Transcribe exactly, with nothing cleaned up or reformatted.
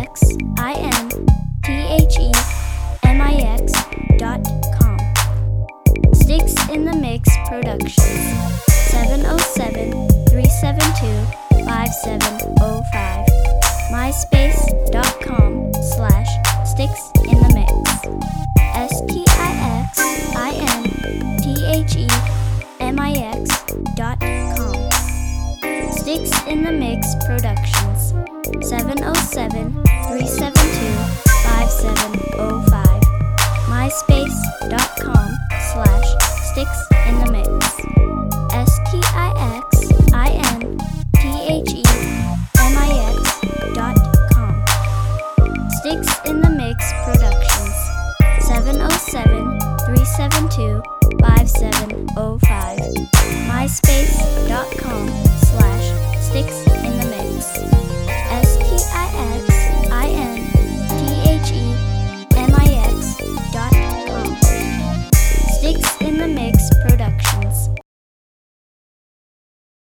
X I N T H E M I X dot com. Sticks in the Mix Productions. seven oh seven, three seven two, five seven oh five. myspace.com slash sticks in the mix. S T I X I N T H E M I X dot com. Sticks in the Mix Productions. seven oh seven, three seven two, five seven oh five. myspace.com slash sticks in the mix. S T I X I N T H E M I X dot com. Sticks in the Mix Productions. seven oh seven, three seven two, five seven oh five.